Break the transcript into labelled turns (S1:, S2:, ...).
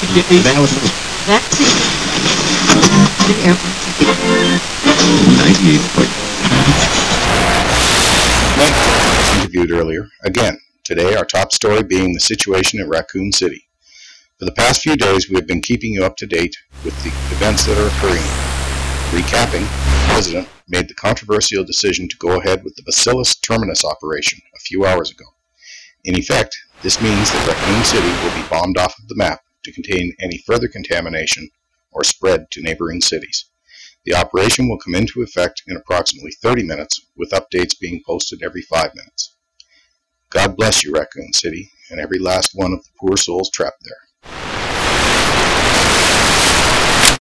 S1: That was
S2: Vaccine.
S1: 98. Interviewed earlier. Again, today our top story being the situation at Raccoon City. For the past few days, we have been keeping you up to date with the events that are occurring. Recapping, the President made the controversial decision to go ahead with the Bacillus terminus operation a few hours ago. In effect, this means that Raccoon City will be bombed off of the map to contain any further contamination or spread to neighboring cities. The operation will come into effect in approximately 30 minutes, with updates being posted every 5 minutes. God bless you, Raccoon City, and every last one of the poor souls trapped there.